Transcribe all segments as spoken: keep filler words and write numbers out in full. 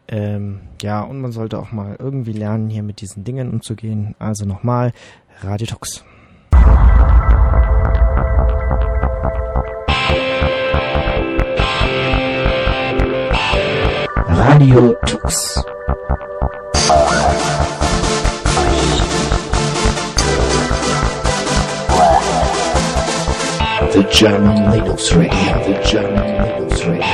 Ähm, ja, und man sollte auch mal irgendwie lernen, hier mit diesen Dingen umzugehen. Also nochmal, Radio Tux. Radio Tux. The German Linux Radio, the German Linux Radio.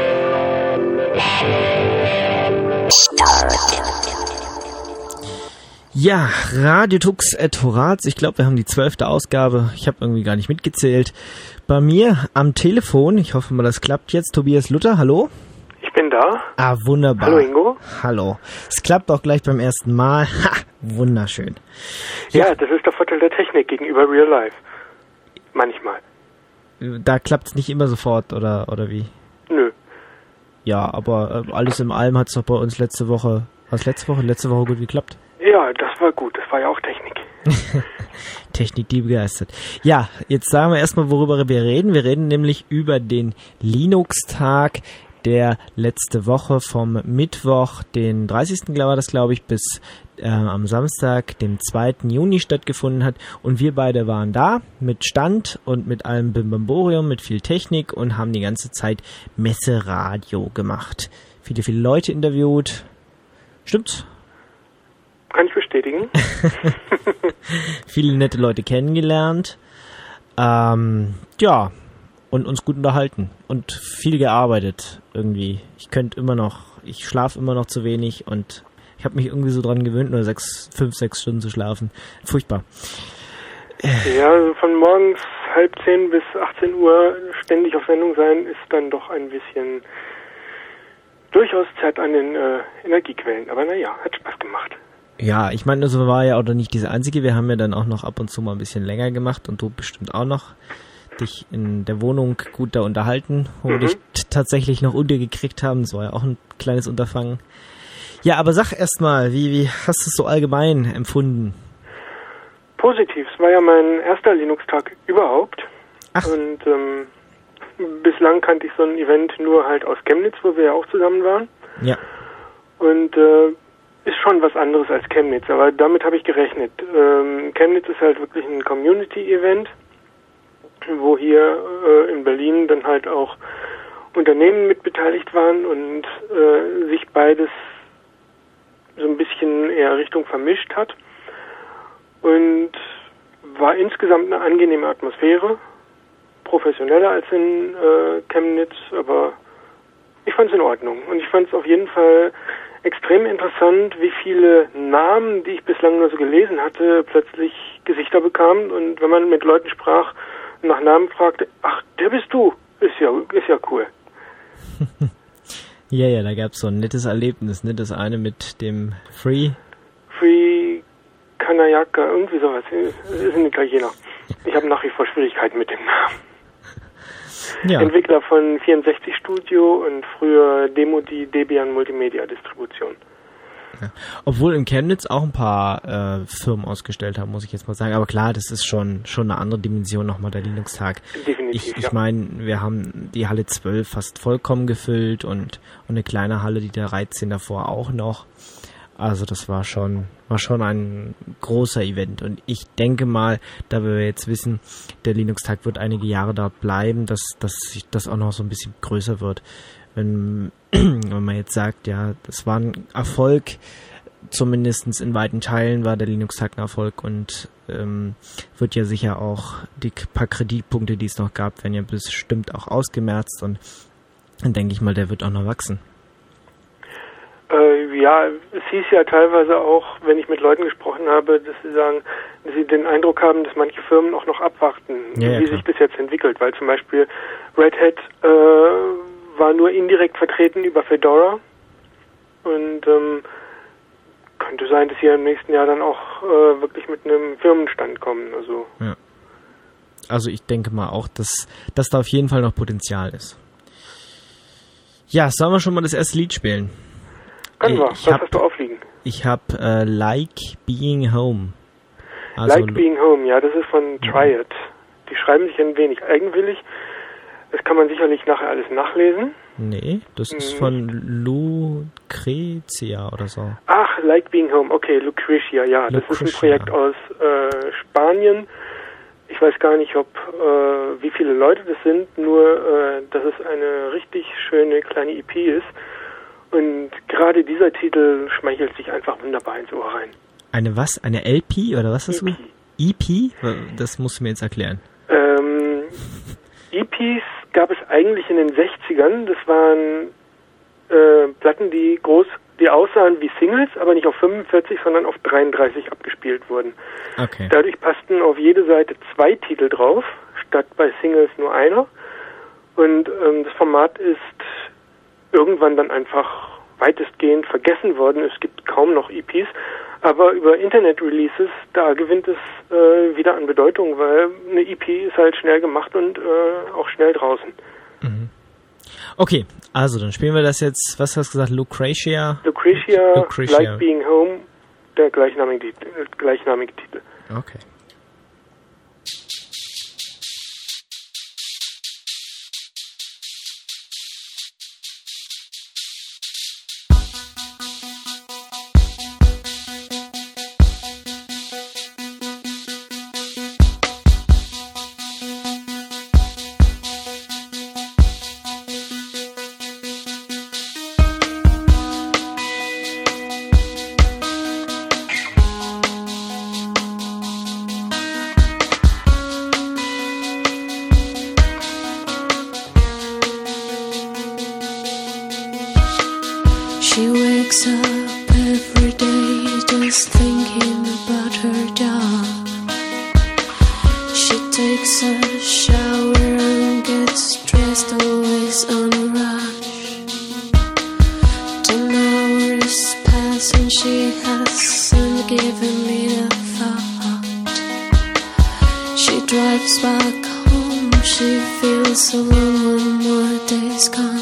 Ja, Radio Tux et Horaz. Ich glaube, wir haben die zwölfte Ausgabe. Ich habe irgendwie gar nicht mitgezählt. Bei mir am Telefon, ich hoffe mal, das klappt jetzt, Tobias Luther, hallo? Ich bin da. Ah, wunderbar. Hallo Ingo. Hallo. Es klappt auch gleich beim ersten Mal. Ha, wunderschön. Ja, ja, das ist der Vorteil der Technik gegenüber Real Life. Manchmal. Da klappt es nicht immer sofort, oder, oder wie? Nö. Ja, aber äh, alles in allem hat es doch bei uns letzte Woche, was letzte Woche, letzte Woche gut geklappt. Ja, das war gut. Das war ja auch Technik. Technik, die begeistert. Ja, jetzt sagen wir erstmal, worüber wir reden. Wir reden nämlich über den Linux-Tag, der letzte Woche vom Mittwoch, den dreißigsten war das, glaube ich, bis äh, am Samstag, dem zweiten Juni stattgefunden hat. Und wir beide waren da mit Stand und mit allem Bimbamborium, mit viel Technik und haben die ganze Zeit Messeradio gemacht. Viele, viele Leute interviewt. Stimmt's? Kann ich bestätigen. Viele nette Leute kennengelernt. Ähm, ja, und uns gut unterhalten und viel gearbeitet irgendwie. Ich könnte immer noch, ich schlafe immer noch zu wenig und ich habe mich irgendwie so dran gewöhnt, nur sechs, fünf, sechs Stunden zu schlafen. Furchtbar. Ja, also von morgens halb zehn bis achtzehn Uhr ständig auf Sendung sein, ist dann doch ein bisschen durchaus Zeit an den äh, Energiequellen. Aber naja, hat Spaß gemacht. Ja, ich meine, das war ja auch nicht diese einzige. Wir haben ja dann auch noch ab und zu mal ein bisschen länger gemacht und du bestimmt auch noch dich in der Wohnung gut da unterhalten, wo mhm. wir dich t- tatsächlich noch untergekriegt haben. Das war ja auch ein kleines Unterfangen. Ja, aber sag erst mal, wie, wie hast du es so allgemein empfunden? Positiv. Es war ja mein erster Linux-Tag überhaupt. Ach. Und ähm, bislang kannte ich so ein Event nur halt aus Chemnitz, wo wir ja auch zusammen waren. Ja. Und äh, ist schon was anderes als Chemnitz, aber damit habe ich gerechnet. Ähm, Chemnitz ist halt wirklich ein Community-Event, wo hier äh, in Berlin dann halt auch Unternehmen mitbeteiligt waren und äh, sich beides so ein bisschen eher Richtung vermischt hat. Und war insgesamt eine angenehme Atmosphäre, professioneller als in äh, Chemnitz, aber ich fand es in Ordnung. Und ich fand es auf jeden Fall extrem interessant, wie viele Namen, die ich bislang nur so gelesen hatte, plötzlich Gesichter bekamen. Und wenn man mit Leuten sprach, nach Namen fragte, ach, der bist du, ist ja, ist ja cool. ja, ja, da gab es so ein nettes Erlebnis, ne? Das eine mit dem Free... Free Kanayaka, irgendwie sowas, das ist ein Italiener. Ich habe nach wie vor Schwierigkeiten mit dem Namen. Ja. Entwickler von vierundsechzig Studio und früher Demo die Debian Multimedia Distribution. Ja. Obwohl in Chemnitz auch ein paar äh, Firmen ausgestellt haben, muss ich jetzt mal sagen. Aber klar, das ist schon schon eine andere Dimension nochmal, der Linux-Tag. Definitiv, Ich, ich ja. meine, wir haben die Halle zwölf fast vollkommen gefüllt und, und eine kleine Halle, die der dreizehn davor auch noch. Also das war schon war schon ein großer Event. Und ich denke mal, da wir jetzt wissen, der Linux-Tag wird einige Jahre dort bleiben, dass, dass sich das auch noch so ein bisschen größer wird. Wenn, wenn man jetzt sagt, ja, das war ein Erfolg, zumindest in weiten Teilen war der Linux-Tag ein Erfolg und ähm, wird ja sicher auch die paar Kreditpunkte, die es noch gab, werden ja bestimmt auch ausgemerzt und dann denke ich mal, der wird auch noch wachsen. Äh, ja, es hieß ja teilweise auch, wenn ich mit Leuten gesprochen habe, dass sie sagen, dass sie den Eindruck haben, dass manche Firmen auch noch abwarten, ja, ja, wie klar. sich das jetzt entwickelt, weil zum Beispiel Red Hat äh, war nur indirekt vertreten über Fedora und ähm, könnte sein, dass sie im nächsten Jahr dann auch äh, wirklich mit einem Firmenstand kommen. Also. Ja. Also ich denke mal auch, dass, dass da auf jeden Fall noch Potenzial ist. Ja, sollen wir schon mal das erste Lied spielen? Können wir. Was hab, hast du aufliegen? Ich habe äh, Like Being Home. Also Like Being Home, ja, das ist von Triad. Die schreiben sich ein wenig eigenwillig. Das kann man sicherlich nachher alles nachlesen. Nee, das ist mhm. von Lou Lucrezia oder so. Ach, Like Being Home, okay, Lucretia, ja. Lucretia. Das ist ein Projekt aus äh, Spanien. Ich weiß gar nicht, ob äh, wie viele Leute das sind, nur äh, dass es eine richtig schöne kleine E P ist. Und gerade dieser Titel schmeichelt sich einfach wunderbar ins Ohr rein. Eine was? Eine L P oder was ist das? E P? Das musst du mir jetzt erklären. Ähm, E Ps gab es eigentlich in den sechzigern. Das waren äh, Platten, die groß, die aussahen wie Singles, aber nicht auf fünfundvierzig, sondern auf dreiunddreißig abgespielt wurden. Okay. Dadurch passten auf jede Seite zwei Titel drauf, statt bei Singles nur einer. Und ähm, das Format ist irgendwann dann einfach weitestgehend vergessen worden. Es gibt kaum noch E Ps, aber über Internet-Releases, da gewinnt es äh, wieder an Bedeutung, weil eine E P ist halt schnell gemacht und äh, auch schnell draußen. Mhm. Okay, also dann spielen wir das jetzt, was hast du gesagt, Lucretia? Lucretia, Lucretia. Like Being Home, der gleichnamige, gleichnamige Titel. Okay. She wakes up every day just thinking about her dog. She takes a shower and gets dressed, always on a rush. Ten hours pass and she hasn't given me a thought. She drives back home, she feels alone when more days gone.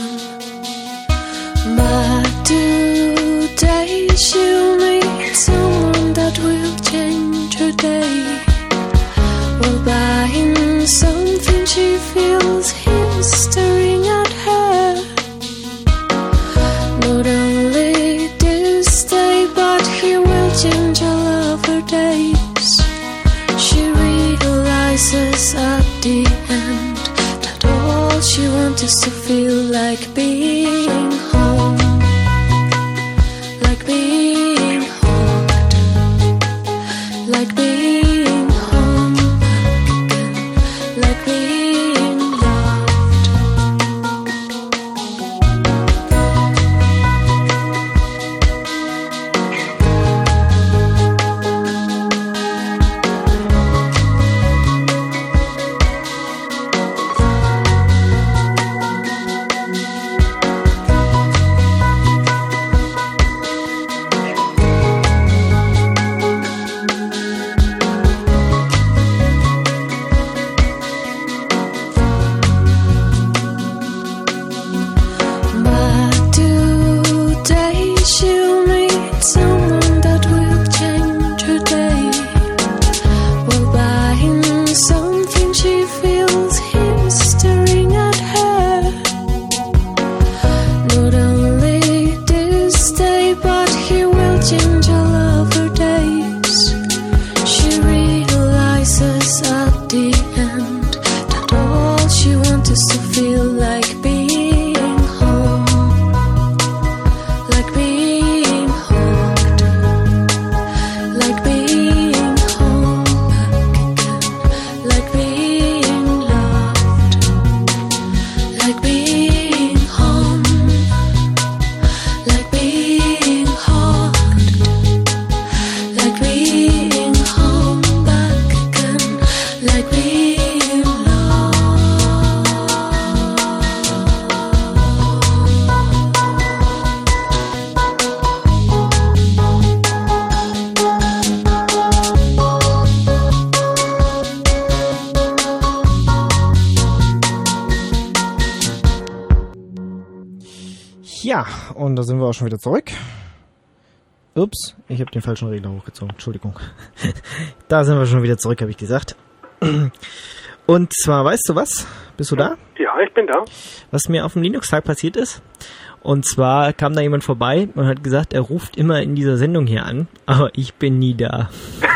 But today she'll meet someone that will change her day. While buying something she feels him staring at her. Not only this day but he will change all of her days. She realizes at the end that all she wants is to feel like being home. Like being hugged, like being home again, like being loved. Ja, und da sind wir auch schon wieder zurück. Ups, ich habe den falschen Regler hochgezogen. Entschuldigung. Da sind wir schon wieder zurück, habe ich gesagt. Und zwar, weißt du was? Bist du da? Ja, ich bin da. Was mir auf dem Linux-Tag passiert ist. Und zwar kam da jemand vorbei und hat gesagt, er ruft immer in dieser Sendung hier an, aber ich bin nie da.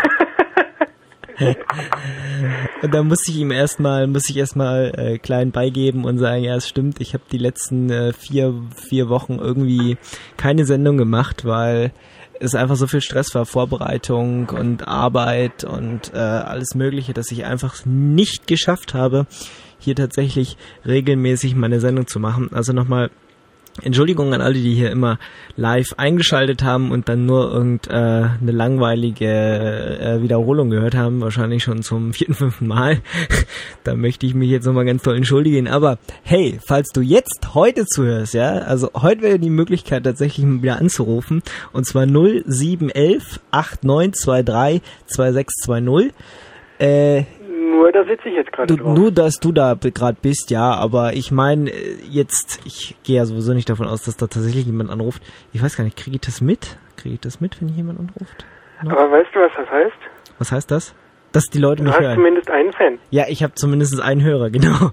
Und da muss ich ihm erstmal, muss ich erstmal äh, klein beigeben und sagen, ja, es stimmt, ich habe die letzten äh, vier, vier Wochen irgendwie keine Sendung gemacht, weil es einfach so viel Stress war, Vorbereitung und Arbeit und äh, alles Mögliche, dass ich einfach nicht geschafft habe, hier tatsächlich regelmäßig meine Sendung zu machen. Also nochmal Entschuldigung an alle, die hier immer live eingeschaltet haben und dann nur irgendeine äh, langweilige äh, Wiederholung gehört haben, wahrscheinlich schon zum vierten, fünften Mal. Da möchte ich mich jetzt nochmal ganz toll entschuldigen. Aber hey, falls du jetzt heute zuhörst, ja, also heute wäre die Möglichkeit tatsächlich mal wieder anzurufen, und zwar null sieben eins eins acht neun zwei drei zwei sechs zwei null. Äh, Nur, da sitze ich jetzt gerade drauf. Nur, dass du da gerade bist, ja, aber ich meine, jetzt, ich gehe ja sowieso nicht davon aus, dass da tatsächlich jemand anruft. Ich weiß gar nicht, kriege ich das mit? Kriege ich das mit, wenn jemand anruft? No? Aber weißt du, was das heißt? Was heißt das? Dass die Leute du mich hören. hören. Du hast zumindest einen Fan. Ja, ich habe zumindest einen Hörer, genau.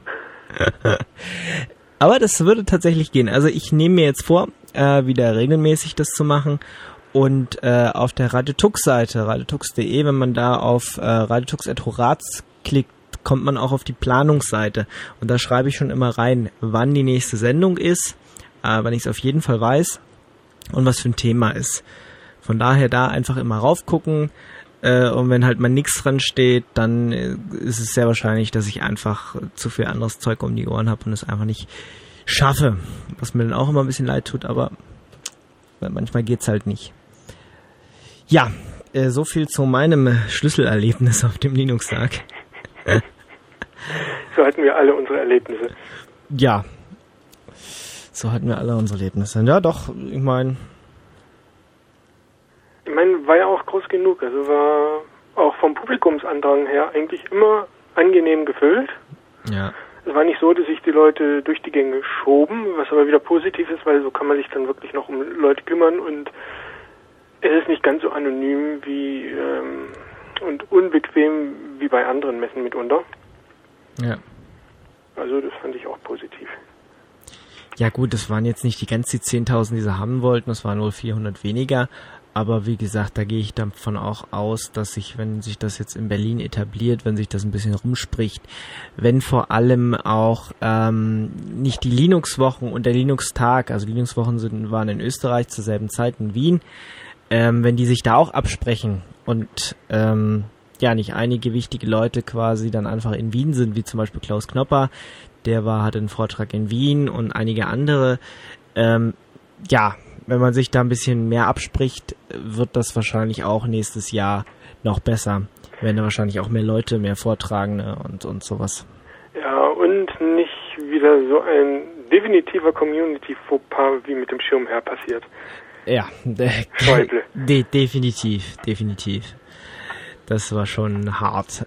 Aber das würde tatsächlich gehen. Also ich nehme mir jetzt vor, äh, wieder regelmäßig das zu machen. Und äh, auf der Radiotux-Seite, radiotux punkt de, wenn man da auf äh, radiotux at horaz klickt, kommt man auch auf die Planungsseite. Und da schreibe ich schon immer rein, wann die nächste Sendung ist, äh, wann ich es auf jeden Fall weiß und was für ein Thema ist. Von daher da einfach immer raufgucken. Äh, und wenn halt mal nichts dran steht, dann äh, ist es sehr wahrscheinlich, dass ich einfach zu viel anderes Zeug um die Ohren habe und es einfach nicht schaffe. Was mir dann auch immer ein bisschen leid tut, aber manchmal geht's halt nicht. Ja, äh, so viel zu meinem Schlüsselerlebnis auf dem Linux-Tag. So hatten wir alle unsere Erlebnisse. Ja, so hatten wir alle unsere Erlebnisse. Ja, doch, ich meine... Ich meine, war ja auch groß genug. Also war auch vom Publikumsandrang her eigentlich immer angenehm gefüllt. Ja. Es war nicht so, dass sich die Leute durch die Gänge schoben, was aber wieder positiv ist, weil so kann man sich dann wirklich noch um Leute kümmern und es ist nicht ganz so anonym wie ähm, und unbequem wie bei anderen Messen mitunter. Ja. Also das fand ich auch positiv. Ja gut, das waren jetzt nicht die ganzen zehntausend, die sie haben wollten, das waren wohl vierhundert weniger. Aber wie gesagt, da gehe ich davon auch aus, dass sich, wenn sich das jetzt in Berlin etabliert, wenn sich das ein bisschen rumspricht, wenn vor allem auch ähm, nicht die Linux-Wochen und der Linux-Tag, also Linux-Wochen sind, waren in Österreich zur selben Zeit in Wien, ähm, wenn die sich da auch absprechen und ähm, ja nicht einige wichtige Leute quasi dann einfach in Wien sind, wie zum Beispiel Klaus Knopper, der war, hatte einen Vortrag in Wien und einige andere, ähm, ja, wenn man sich da ein bisschen mehr abspricht, wird das wahrscheinlich auch nächstes Jahr noch besser. Werden da wahrscheinlich auch mehr Leute, mehr Vortragende und, und sowas. Ja, und nicht wieder so ein definitiver Community-Fauxpas wie mit dem Schirmherr passiert. Ja, Schäuble. De- definitiv, definitiv. Das war schon hart.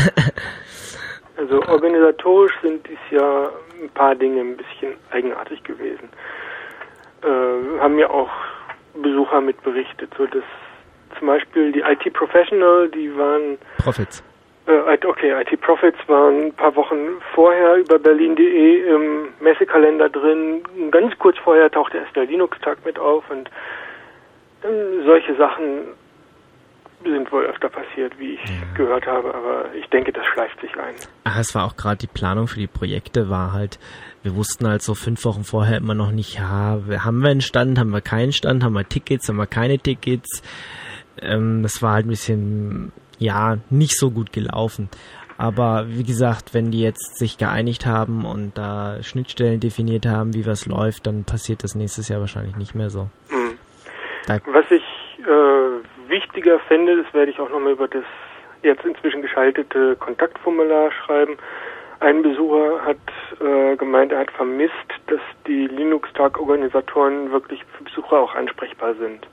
Also organisatorisch sind dies Jahr ein paar Dinge ein bisschen eigenartig gewesen. Äh, haben ja auch Besucher mit berichtet, so dass zum Beispiel die I T Professional, die waren Profits. Äh, okay, I T Profits waren ein paar Wochen vorher über berlin punkt de im Messekalender drin. Ganz kurz vorher tauchte erst der Linux-Tag mit auf und äh, solche Sachen sind wohl öfter passiert, wie ich ja. gehört habe, aber ich denke, das schleift sich ein. Ach, es war auch gerade die Planung für die Projekte, war halt, wir wussten halt so fünf Wochen vorher immer noch nicht, ja, haben wir einen Stand, haben wir keinen Stand, haben wir Tickets, haben wir keine Tickets. Ähm, das war halt ein bisschen, ja, nicht so gut gelaufen. Aber wie gesagt, wenn die jetzt sich geeinigt haben und da Schnittstellen definiert haben, wie was läuft, dann passiert das nächstes Jahr wahrscheinlich nicht mehr so. Mhm. Was ich äh, wichtiger finde, das werde ich auch nochmal über das jetzt inzwischen geschaltete Kontaktformular schreiben. Ein Besucher hat äh, gemeint, er hat vermisst, dass die Linux-Tag-Organisatoren wirklich für Besucher auch ansprechbar sind.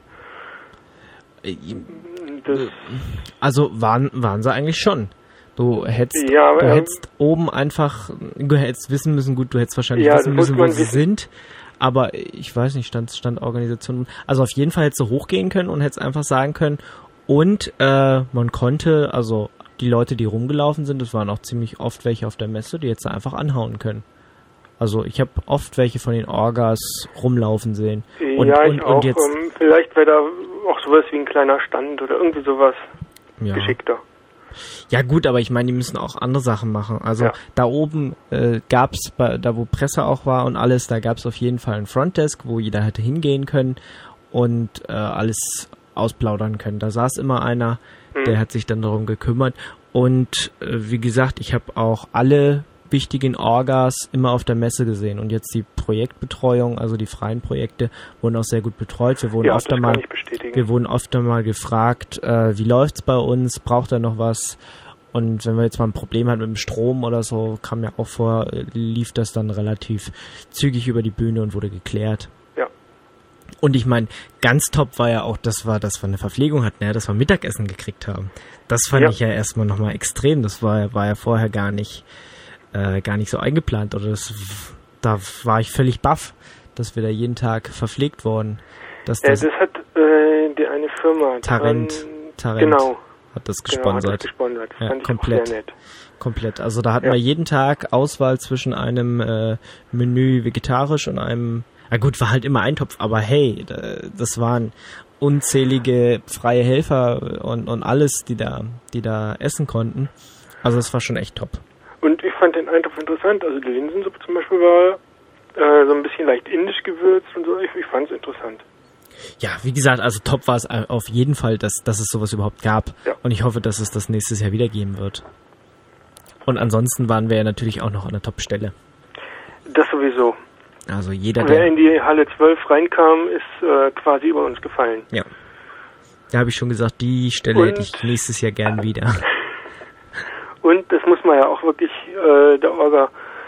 Das also waren, waren sie eigentlich schon. Du hättest, ja, aber, du hättest ähm, oben einfach, du hättest wissen müssen, gut, du hättest wahrscheinlich ja, wissen müssen, wo sie wissen. sind. Aber ich weiß nicht, Stand, Standorganisation. Also auf jeden Fall hättest du hochgehen können und hättest einfach sagen können. Und äh, man konnte, also die Leute, die rumgelaufen sind, das waren auch ziemlich oft welche auf der Messe, die jetzt einfach anhauen können. Also ich habe oft welche von den Orgas rumlaufen sehen. Und, ja, ich und, auch. Und jetzt, ähm, vielleicht wäre da auch sowas wie ein kleiner Stand oder irgendwie sowas ja. geschickter. Ja gut, aber ich meine, die müssen auch andere Sachen machen. Also Ja. da oben äh, gab's, bei, da wo Presse auch war und alles, da gab's auf jeden Fall ein Frontdesk, wo jeder hätte hingehen können und äh, alles ausplaudern können. Da saß immer einer, Mhm. der hat sich dann darum gekümmert. Und äh, wie gesagt, ich habe auch alle wichtigen Orgas immer auf der Messe gesehen. Und jetzt die Projektbetreuung, also die freien Projekte, wurden auch sehr gut betreut. Wir wurden Ja, oft das einmal kann ich bestätigen. Wir wurden oft einmal gefragt, äh, wie läuft's bei uns, braucht er noch was? Und wenn wir jetzt mal ein Problem hatten mit dem Strom oder so, kam ja auch vor, äh, lief das dann relativ zügig über die Bühne und wurde geklärt. Ja. Und ich meine, ganz top war ja auch, dass wir, dass wir eine Verpflegung hatten, ja, dass wir Mittagessen gekriegt haben. Das fand Ja. ich ja erstmal nochmal extrem. Das war, war ja vorher gar nicht, äh, gar nicht so eingeplant. Oder das, da war ich völlig baff, dass wir da jeden Tag verpflegt wurden. Dass Ja, das, das hat äh, die eine Firma. Tarent, Tran- Tarent Genau. hat das Genau, hat das gesponsert. gesponsert. Das Ja, fand ich komplett. auch sehr nett. Komplett. Also da hatten Ja. wir jeden Tag Auswahl zwischen einem äh, Menü vegetarisch und einem, na gut, war halt immer Eintopf, aber hey, da- das waren unzählige freie Helfer und, und alles, die da, die da essen konnten. Also das war schon echt top. Und ich fand den Eintopf interessant. Also die Linsensuppe zum Beispiel war äh, so ein bisschen leicht indisch gewürzt und so. Ich, ich fand es interessant. Ja, wie gesagt, also top war es auf jeden Fall, dass, dass es sowas überhaupt gab. Ja. Und ich hoffe, dass es das nächstes Jahr wieder geben wird. Und ansonsten waren wir ja natürlich auch noch an der Top-Stelle. Das sowieso. Also jeder, Wer der... in die Halle zwölf reinkam, ist äh, quasi über uns gefallen. Ja. Da habe ich schon gesagt, die Stelle Und- hätte ich nächstes Jahr gern wieder. Und das muss man ja auch wirklich äh, der Orga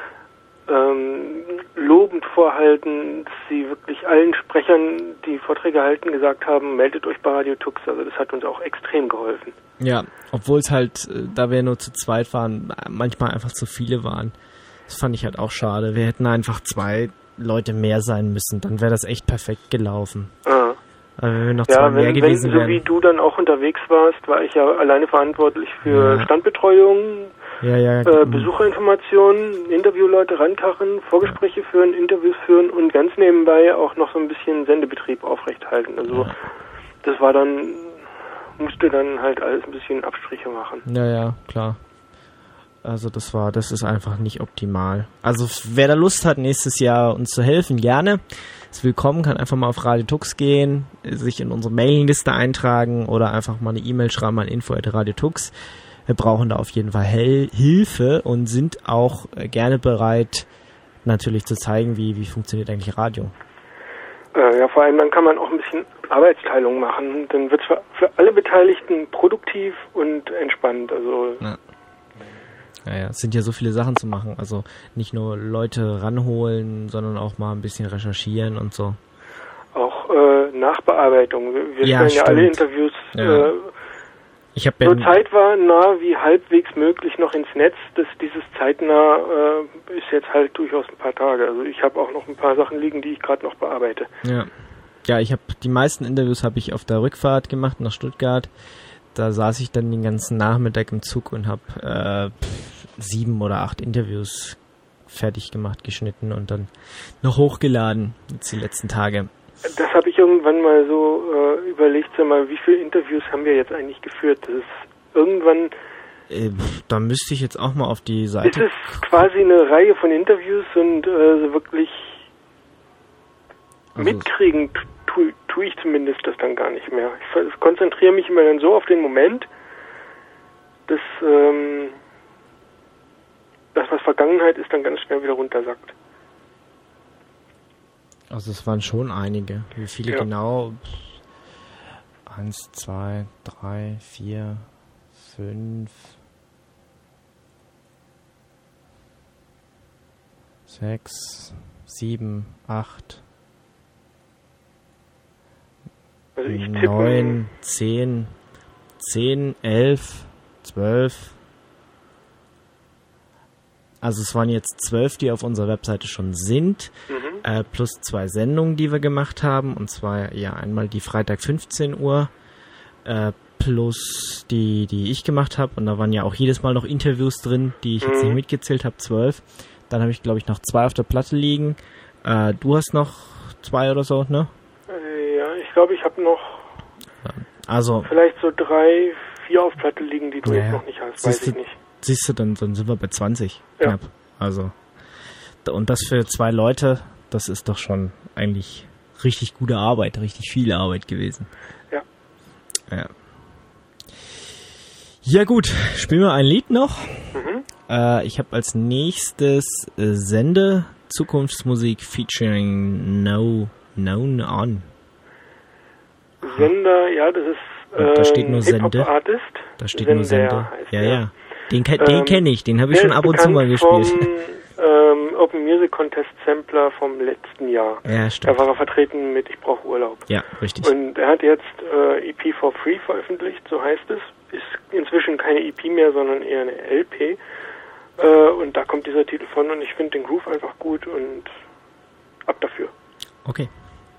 ähm, lobend vorhalten, dass sie wirklich allen Sprechern, die Vorträge halten, gesagt haben, meldet euch bei Radio Tux. Also das hat uns auch extrem geholfen. Ja, obwohl es halt, äh, da wir nur zu zweit waren, manchmal einfach zu viele waren. Das fand ich halt auch schade. Wir hätten einfach zwei Leute mehr sein müssen. Dann wäre das echt perfekt gelaufen. Ah. Aber wenn wir noch zwei Ja, mehr wenn, wenn gewesen so wären. wie du dann auch unterwegs warst, war ich ja alleine verantwortlich für Ja. Standbetreuung, Ja, ja, äh, m- Besucherinformationen, Interviewleute rankarren, Vorgespräche führen, Interviews führen und ganz nebenbei auch noch so ein bisschen Sendebetrieb aufrechthalten. Also Ja. das war dann, musste dann halt alles ein bisschen Abstriche machen. Ja, ja, klar. Also das war, das ist einfach nicht optimal. Also wer da Lust hat, nächstes Jahr uns zu helfen, gerne. Ist willkommen, kann einfach mal auf Radio Tux gehen, sich in unsere Mailingliste eintragen oder einfach mal eine E-Mail schreiben an info at radio tux. Wir brauchen da auf jeden Fall Hel- Hilfe und sind auch äh, gerne bereit, natürlich zu zeigen, wie, wie funktioniert eigentlich Radio. Äh, ja, vor allem dann kann man auch ein bisschen Arbeitsteilung machen. Dann wird es für, für alle Beteiligten produktiv und entspannt. Also Ja. Naja, es sind ja so viele Sachen zu machen. Also nicht nur Leute ranholen, sondern auch mal ein bisschen recherchieren und so. auch äh, Nachbearbeitung. Wir, wir Ja, stellen ja alle stimmt. Interviews Ja. äh, Ich habe so ja, zeitnah wie halbwegs möglich noch ins Netz. Das, dieses zeitnah äh, ist jetzt halt durchaus ein paar Tage. Also ich habe auch noch ein paar Sachen liegen, die ich gerade noch bearbeite. ja, ja, ich habe die meisten Interviews habe ich auf der Rückfahrt gemacht nach Stuttgart. Da saß ich dann den ganzen Nachmittag im Zug und habe äh, sieben oder acht Interviews fertig gemacht, geschnitten und dann noch hochgeladen. Jetzt die letzten Tage. Das habe ich irgendwann mal so äh, überlegt, sag mal, wie viele Interviews haben wir jetzt eigentlich geführt? Das ist irgendwann Äh, da müsste ich jetzt auch mal auf die ist Seite. es quasi eine Reihe von Interviews und äh, so wirklich Also- mitkriegen tue tu ich zumindest das dann gar nicht mehr. Ich ver- konzentriere mich immer dann so auf den Moment, dass ähm, das, was Vergangenheit ist, dann ganz schnell wieder runtersackt. Also es waren schon einige. Wie viele Ja. genau? Eins, zwei, drei, vier, fünf, sechs, sieben, acht, Also ich tippe, neun, zehn, zehn, elf, zwölf. Also es waren jetzt zwölf, die auf unserer Webseite schon sind, mhm. äh, plus zwei Sendungen, die wir gemacht haben. Und zwar ja einmal die Freitag fünfzehn Uhr, äh, plus die, die ich gemacht habe. Und da waren ja auch jedes Mal noch Interviews drin, die ich jetzt Mhm. nicht mitgezählt habe, zwölf. Dann habe ich, glaube ich, noch zwei auf der Platte liegen. Äh, du hast noch zwei oder so, ne? Äh, ja, ich glaube, ich habe noch also vielleicht so drei, vier auf Platte liegen, die du ja, jetzt noch nicht hast, siehst weiß ich du, nicht. Siehst du, dann, dann sind wir bei zwanzig ja. knapp. Also, und das für zwei Leute, das ist doch schon eigentlich richtig gute Arbeit, richtig viel Arbeit gewesen. Ja. Ja. Ja gut, spielen wir ein Lied noch. Mhm. Äh, ich habe als nächstes äh, Sende Zukunftsmusik featuring No Known On. Sender, ja, das ist äh, da steht nur Sende. Hip-Hop-Artist. Da steht Sender nur Sende. heißt Ja, der. ja. Den, den ähm, kenne ich, den habe ich schon ab und zu mal gespielt. Vom, ähm, Open Music Contest Sampler vom letzten Jahr. Ja, stimmt. Da war er vertreten mit Ich brauche Urlaub. Ja, richtig. Und er hat jetzt äh, E P for Free veröffentlicht, so heißt es. Ist inzwischen keine E P mehr, sondern eher eine L P. Äh, und da kommt dieser Titel von und ich finde den Groove einfach gut und ab dafür. Okay.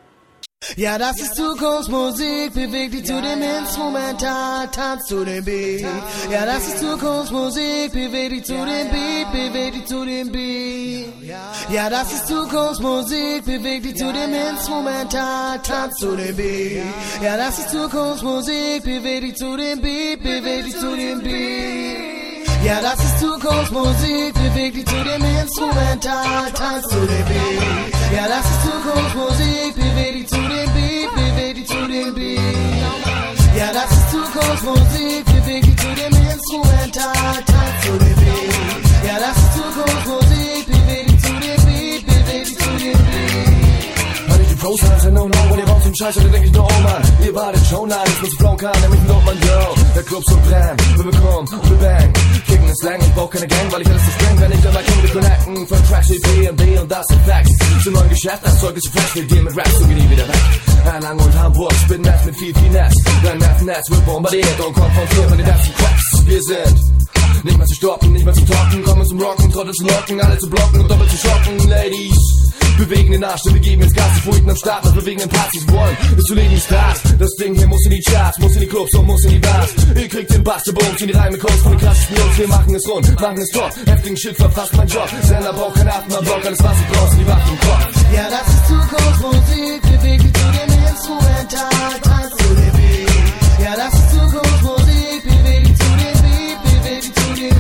Ja, das ist Zukunftsmusik, bewegt dich zu dem Instrumental, tanz zu dem Beat. Ja, das ist Zukunftsmusik, bewegt dich zu dem Beat, bewegt dich zu dem Beat. Ja, das ist Zukunftsmusik, bewegt dich zu dem Instrumental, tanz zu dem Beat. Ja, das ist Zukunftsmusik, bewegt dich zu dem Beat, bewegt dich zu dem Beat. Ja, das ist Zukunftsmusik, bewegt dich zu dem Instrumental, tanz zu dem Beat. Ja, das ist Zukunftsmusik, bewegt dich zu dem Beat, bewegt dich zu dem Beat. Ja, das ist Zukunftsmusik, bewegt dich zu dem Instrumental, tanz zu dem Beat. Ja, das ist Zukunftsmusik, bewegt dich zu dem Beat, bewegt dich zu dem Beat. Hör ich die Pros an, I know now, wo die raus im Scheiß, und dann denk ich nur, oh man, ihr wartet schon an, ich muss flown kann, nämlich ein Dortmann, yo. Der Club so brennt, wir bekommen, wir bang. Kicken ist lang, ich brauch keine Gang, weil ich alles versprengt, wenn ich dann mal King wir connecten. Von Tracks wie B und B und das sind Facts. Zum neuen Geschäft, das Zeug ist so fresh, mit dir mit Raps, so geh nie wieder weg. Erlangen und Hamburg, spin Netz mit viel Finesse. Dein Nervennetz wird bombardiert und konfrontiert mit den ersten Cracks. Wir sind nicht mehr zu stoppen, nicht mehr zu talken, kommen zum Rocken, Trottel zu locken, alle zu blocken und doppelt zu schocken, Ladies. Bewegen den Arsch, denn wir geben ins Gas, die Furchten am Start, was bewegen in Partys wollen, ist zu leben Stars. Das Ding hier muss in die Charts, muss in die Clubs und muss in die Bars. Ihr kriegt den Bass, der Bums in die Reime, Kunst von den krassesten Jungs. Wir machen es rund, machen es top, heftigen Shit verfasst mein Job. Sender braucht keinen Aftenblock, alles was ich brauch, sind die Waffen im Kopf. Ja, das ist Zukunftsmusik, bewegt dich zu dem Instrumental, tanz zu dem Beat. Ja, das ist Zukunftsmusik, bewegt dich zu dem Beat, bewegt dich zu dem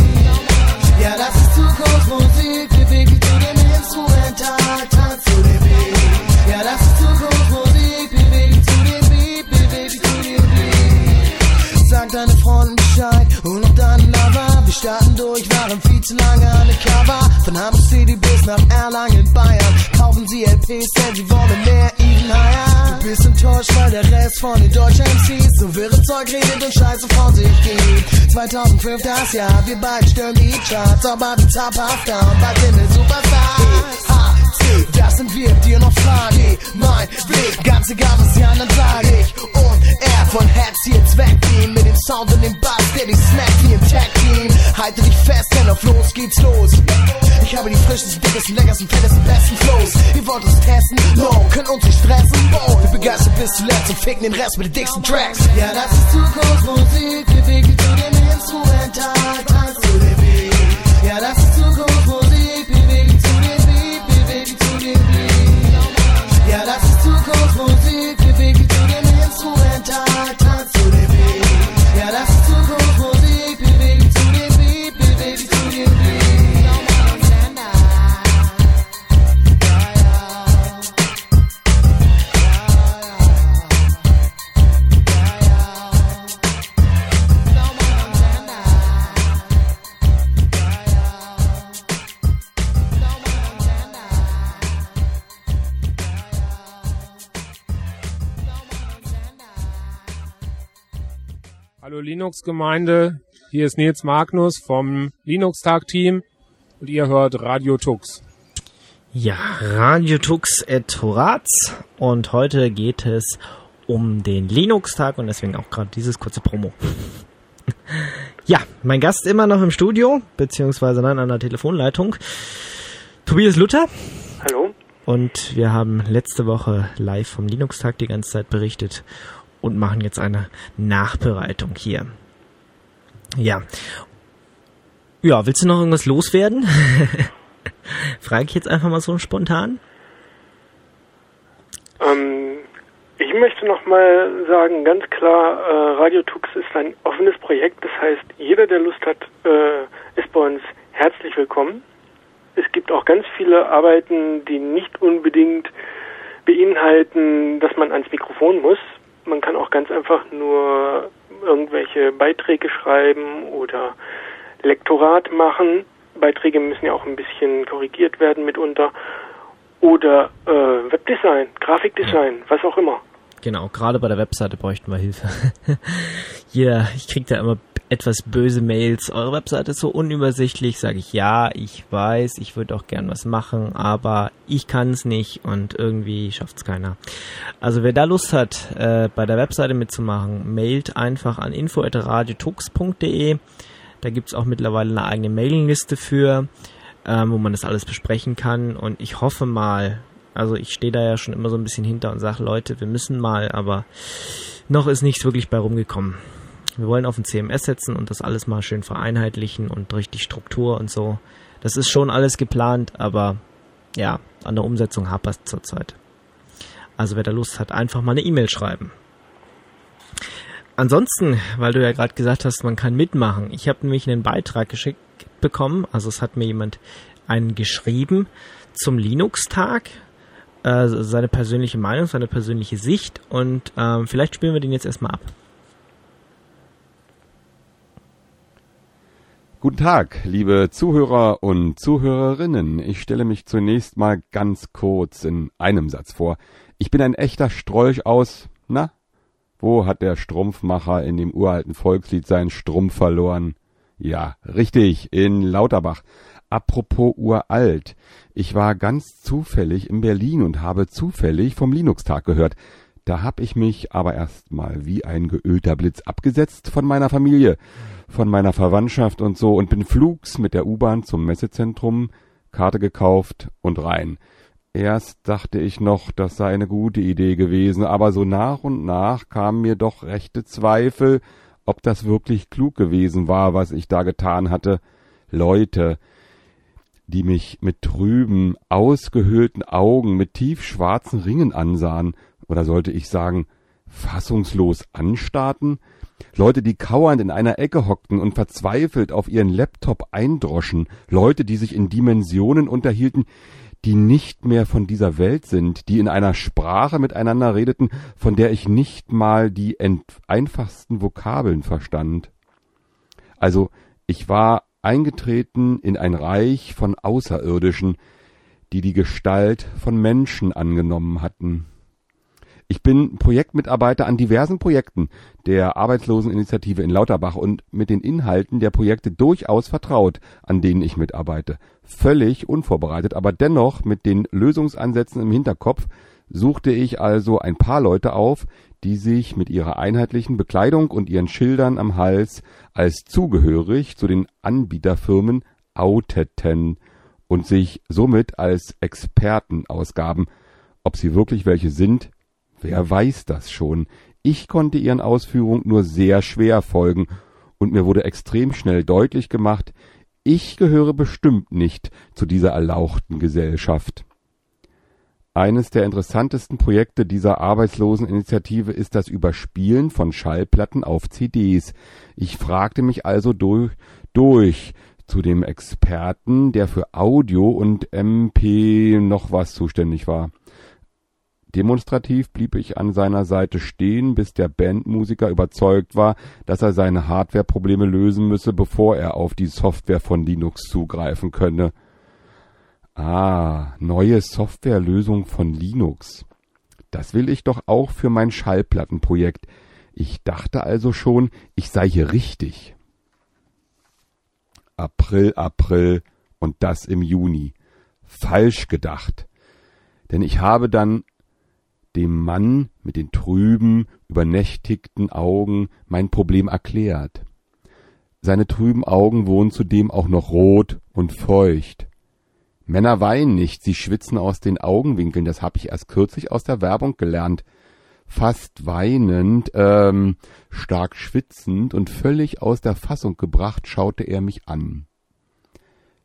Beat. Ja, das ist Zukunftsmusik, bewegt dich zu dem Instrumental, tanz zu dem Beat. Ja, das ist Zukunftsmusik, bewegt dich zu dem Beat, bewegt dich zu dem Beat. Sag deine Freunden Bescheid und auch deinen Lover. Wir starten durch, waren viel zu lange undercover. Von Hamburg City bis nach Erlangen, Bayern. Kaufen sie L Ps, denn sie wollen mehr, even higher. Du bist enttäuscht, weil der Rest von den deutschen M Cs so wirre Zeug redet und Scheiße von sich gibt. zweitausendfünf das Jahr, wir beide stören die Charts, aber wie zaphafter und bald sind wir Superstars. Das sind wir, die noch fragen, mein Weg, ganz egal was die anderen sagen. Ich und er von Herz jetzt wegziehen, mit dem Sound und dem Bass, der dich smackt wie im Tag-Team. Halte dich fest, denn auf los geht's los. Ich habe die frischesten, dickesten, leckersten, fettesten, besten Flows. Ihr wollt uns testen? No, können uns nicht stressen. Boah, wir begeistern bis zuletzt und ficken den Rest mit den dicksten Tracks. Ja, das ist Zukunftsmusik, bewegt dich zu dem Instrumental, tanz zu dem Beat. Ja, das ist Zukunftsmusik, bewegt dich zu dem Beat, bewegt dich zu dem Beat. Ja, das ist Zukunftsmusik, bewegt dich zu dem Instrumental, tanz zu dem Beat. Ja, das ist Zukunftsmusik, bewegt dich zu dem Beat, bewegt dich zu dem Beat. Hallo Linux-Gemeinde, hier ist Nils Magnus vom Linux-Tag-Team und ihr hört Radio Tux. Ja, Radio Tux et Horaz und heute geht es um den Linux-Tag und deswegen auch gerade dieses kurze Promo. Ja, mein Gast immer noch im Studio, beziehungsweise nein, an der Telefonleitung, Tobias Luther. Hallo. Und wir haben letzte Woche live vom Linux-Tag die ganze Zeit berichtet und machen jetzt eine Nachbereitung hier. Ja. Ja, willst du noch irgendwas loswerden? Frage ich jetzt einfach mal so spontan? Ähm, ich möchte nochmal sagen, ganz klar, äh, Radio Tux ist ein offenes Projekt. Das heißt, jeder, der Lust hat, äh, ist bei uns herzlich willkommen. Es gibt auch ganz viele Arbeiten, die nicht unbedingt beinhalten, dass man ans Mikrofon muss. Man kann auch ganz einfach nur irgendwelche Beiträge schreiben oder Lektorat machen. Beiträge müssen ja auch ein bisschen korrigiert werden mitunter. Oder äh, Webdesign, Grafikdesign, ja. Was auch immer. Genau, gerade bei der Webseite bräuchten wir Hilfe. Ja, ich krieg da immer etwas böse Mails. Eure Webseite ist so unübersichtlich. Sage ich, ja, ich weiß, ich würde auch gern was machen, aber ich kann es nicht und irgendwie schafft es keiner. Also wer da Lust hat, äh, bei der Webseite mitzumachen, mailt einfach an info at radiotux punkt de. Da gibt's auch mittlerweile eine eigene Mailingliste für, ähm, wo man das alles besprechen kann. Und ich hoffe mal, also ich stehe da ja schon immer so ein bisschen hinter und sage, Leute, wir müssen mal, aber noch ist nichts wirklich bei rumgekommen. Wir wollen auf ein C M S setzen und das alles mal schön vereinheitlichen und richtig Struktur und so. Das ist schon alles geplant, aber ja, an der Umsetzung hapert es zurzeit. Also wer da Lust hat, einfach mal eine E-Mail schreiben. Ansonsten, weil du ja gerade gesagt hast, man kann mitmachen. Ich habe nämlich einen Beitrag geschickt bekommen, also es hat mir jemand einen geschrieben zum Linux-Tag, äh, seine persönliche Meinung, seine persönliche Sicht und äh, vielleicht spielen wir den jetzt erstmal ab. Guten Tag, liebe Zuhörer und Zuhörerinnen. Ich stelle mich zunächst mal ganz kurz in einem Satz vor. Ich bin ein echter Strolch aus, na, wo hat der Strumpfmacher in dem uralten Volkslied seinen Strumpf verloren? Ja, richtig, in Lauterbach. Apropos uralt. Ich war ganz zufällig in Berlin und habe zufällig vom Linux-Tag gehört. Da hab ich mich aber erst mal wie ein geölter Blitz abgesetzt von meiner Familie, von meiner Verwandtschaft und so und bin flugs mit der U-Bahn zum Messezentrum, Karte gekauft und rein. Erst dachte ich noch, das sei eine gute Idee gewesen, aber so nach und nach kamen mir doch rechte Zweifel, ob das wirklich klug gewesen war, was ich da getan hatte. Leute, die mich mit trüben, ausgehöhlten Augen, mit tiefschwarzen Ringen ansahen, oder sollte ich sagen, fassungslos anstarrten? Leute, die kauernd in einer Ecke hockten und verzweifelt auf ihren Laptop eindroschen. Leute, die sich in Dimensionen unterhielten, die nicht mehr von dieser Welt sind, die in einer Sprache miteinander redeten, von der ich nicht mal die einfachsten Vokabeln verstand. Also, ich war eingetreten in ein Reich von Außerirdischen, die die Gestalt von Menschen angenommen hatten. Ich bin Projektmitarbeiter an diversen Projekten der Arbeitsloseninitiative in Lauterbach und mit den Inhalten der Projekte durchaus vertraut, an denen ich mitarbeite. Völlig unvorbereitet, aber dennoch mit den Lösungsansätzen im Hinterkopf suchte ich also ein paar Leute auf, die sich mit ihrer einheitlichen Bekleidung und ihren Schildern am Hals als zugehörig zu den Anbieterfirmen outeten und sich somit als Experten ausgaben. Ob sie wirklich welche sind, wer weiß das schon. Ich konnte ihren Ausführungen nur sehr schwer folgen und mir wurde extrem schnell deutlich gemacht, ich gehöre bestimmt nicht zu dieser erlauchten Gesellschaft. Eines der interessantesten Projekte dieser Arbeitsloseninitiative ist das Überspielen von Schallplatten auf C Ds. Ich fragte mich also durch, durch zu dem Experten, der für Audio und M P noch was zuständig war. Demonstrativ blieb ich an seiner Seite stehen, bis der Bandmusiker überzeugt war, dass er seine Hardware-Probleme lösen müsse, bevor er auf die Software von Linux zugreifen könne. Ah, neue Softwarelösung von Linux. Das will ich doch auch für mein Schallplattenprojekt. Ich dachte also schon, ich sei hier richtig. April, April und das im Juni. Falsch gedacht. Denn ich habe dann dem Mann mit den trüben, übernächtigten Augen mein Problem erklärt. Seine trüben Augen wurden zudem auch noch rot und feucht. Männer weinen nicht, sie schwitzen aus den Augenwinkeln, das habe ich erst kürzlich aus der Werbung gelernt. Fast weinend, ähm, stark schwitzend und völlig aus der Fassung gebracht, schaute er mich an.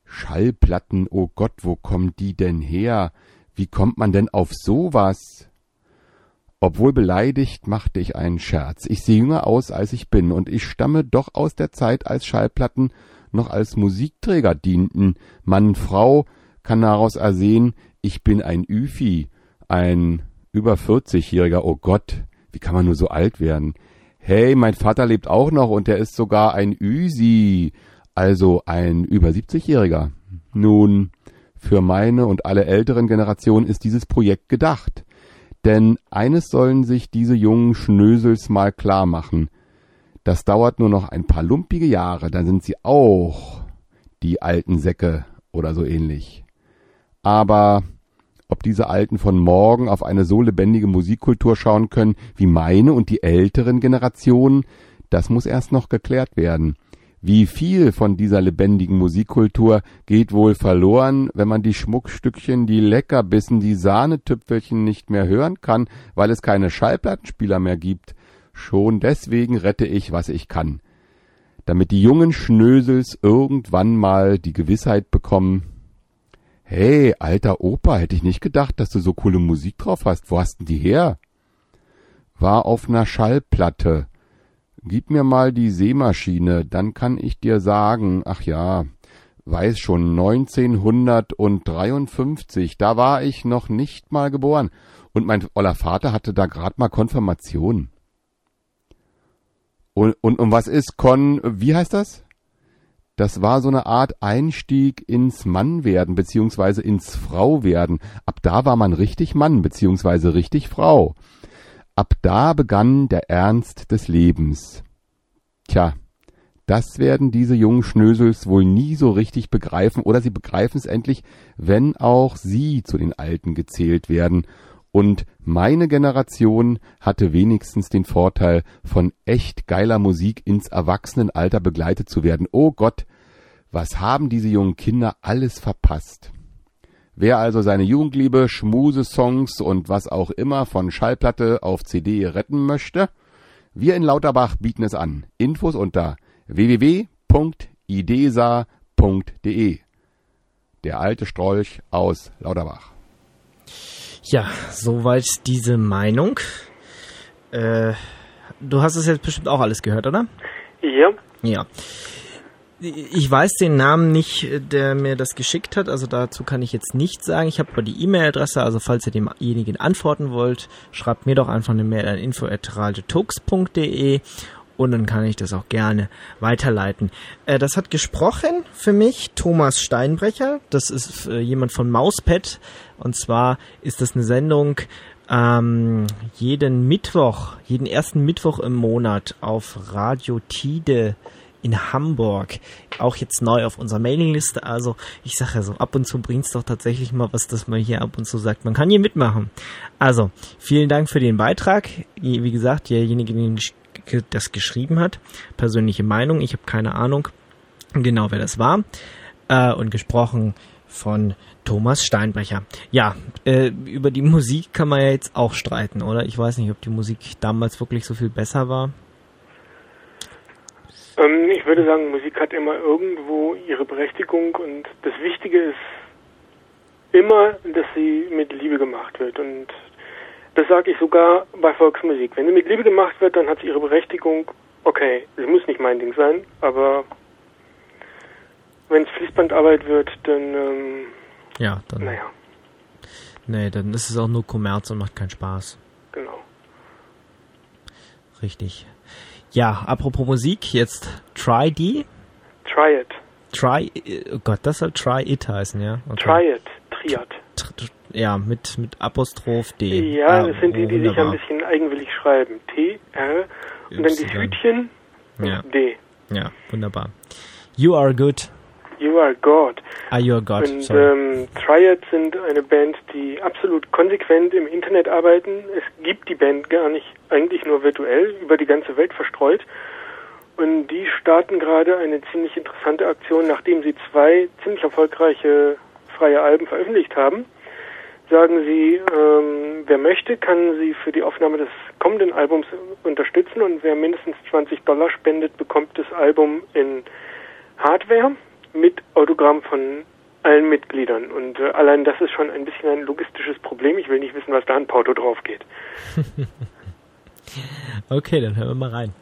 Schallplatten, oh Gott, wo kommen die denn her? Wie kommt man denn auf sowas? Obwohl beleidigt, machte ich einen Scherz. Ich sehe jünger aus, als ich bin, und ich stamme doch aus der Zeit, als Schallplatten noch als Musikträger dienten. Mann, Frau kann daraus ersehen, ich bin ein Üfi, ein über vierzigjähriger, oh Gott, wie kann man nur so alt werden? Hey, mein Vater lebt auch noch und der ist sogar ein Üsi, also ein über siebzigjähriger. Nun, für meine und alle älteren Generationen ist dieses Projekt gedacht. Denn eines sollen sich diese jungen Schnösels mal klar machen. Das dauert nur noch ein paar lumpige Jahre, dann sind sie auch die alten Säcke oder so ähnlich. Aber ob diese Alten von morgen auf eine so lebendige Musikkultur schauen können wie meine und die älteren Generationen, das muss erst noch geklärt werden. Wie viel von dieser lebendigen Musikkultur geht wohl verloren, wenn man die Schmuckstückchen, die Leckerbissen, die Sahnetüpfelchen nicht mehr hören kann, weil es keine Schallplattenspieler mehr gibt? Schon deswegen rette ich, was ich kann. Damit die jungen Schnösels irgendwann mal die Gewissheit bekommen, hey, alter Opa, hätte ich nicht gedacht, dass du so coole Musik drauf hast. Wo hast denn die her? War auf einer Schallplatte. Gib mir mal die Sämaschine, dann kann ich dir sagen, ach ja, weiß schon, neunzehnhundertdreiundfünfzig, da war ich noch nicht mal geboren. Und mein oller Vater hatte da grad mal Konfirmation. Und, und, und was ist Kon, wie heißt das? Das war so eine Art Einstieg ins Mannwerden, beziehungsweise ins Frauwerden. Ab da war man richtig Mann, beziehungsweise richtig Frau. Ab da begann der Ernst des Lebens. Tja, das werden diese jungen Schnösels wohl nie so richtig begreifen, oder sie begreifen es endlich, wenn auch sie zu den Alten gezählt werden. Und meine Generation hatte wenigstens den Vorteil, von echt geiler Musik ins Erwachsenenalter begleitet zu werden. Oh Gott, was haben diese jungen Kinder alles verpasst? Wer also seine Jugendliebe, Schmusesongs und was auch immer von Schallplatte auf C D retten möchte, wir in Lauterbach bieten es an. Infos unter w w w punkt idesa punkt d e. Der alte Strolch aus Lauterbach. Ja, soweit diese Meinung. Äh, du hast es jetzt bestimmt auch alles gehört, oder? Ja. Ja. Ich weiß den Namen nicht, der mir das geschickt hat, also dazu kann ich jetzt nichts sagen. Ich habe aber die E-Mail-Adresse, also falls ihr demjenigen antworten wollt, schreibt mir doch einfach eine Mail an info at radiotux punkt d e und dann kann ich das auch gerne weiterleiten. Äh, das hat gesprochen für mich Thomas Steinbrecher, das ist äh, jemand von Mauspad, und zwar ist das eine Sendung ähm, jeden Mittwoch, jeden ersten Mittwoch im Monat auf Radio Tide in Hamburg, auch jetzt neu auf unserer Mailingliste. Also ich sage ja so, ab und zu bringt's doch tatsächlich mal was, dass man hier ab und zu sagt, man kann hier mitmachen. Also, vielen Dank für den Beitrag. Wie gesagt, derjenige, der das geschrieben hat, persönliche Meinung, ich habe keine Ahnung genau, wer das war, äh, und gesprochen von Thomas Steinbrecher. Ja, äh, über die Musik kann man ja jetzt auch streiten, oder? Ich weiß nicht, ob die Musik damals wirklich so viel besser war. Ich würde sagen, Musik hat immer irgendwo ihre Berechtigung und das Wichtige ist immer, dass sie mit Liebe gemacht wird, und das sage ich sogar bei Volksmusik. Wenn sie mit Liebe gemacht wird, dann hat sie ihre Berechtigung. Okay, sie muss nicht mein Ding sein, aber wenn es Fließbandarbeit wird, dann ähm, ja, dann naja. Nee, dann ist es auch nur Kommerz und macht keinen Spaß. Genau. Richtig. Ja, apropos Musik, jetzt Try D. Try It. Try, oh Gott, das soll Try It heißen, ja? Okay. Try It, Triad. Ja, mit, mit Apostroph D. Ja, ah, das sind die, die wunderbar. sich ein bisschen eigenwillig schreiben. T, R, und dann die Hütchen und ja. D. Ja, wunderbar. You Are Good. You Are God. Ah, You Are God, und sorry. Ähm, Triad sind eine Band, die absolut konsequent im Internet arbeiten. Es gibt die Band gar nicht, eigentlich nur virtuell, über die ganze Welt verstreut. Und die starten gerade eine ziemlich interessante Aktion, nachdem sie zwei ziemlich erfolgreiche freie Alben veröffentlicht haben. Sagen sie, ähm, wer möchte, kann sie für die Aufnahme des kommenden Albums unterstützen, und wer mindestens zwanzig Dollar spendet, bekommt das Album in Hardware mit Autogramm von allen Mitgliedern. Und äh, allein das ist schon ein bisschen ein logistisches Problem. Ich will nicht wissen, was da an Porto drauf geht. Okay, dann hören wir mal rein.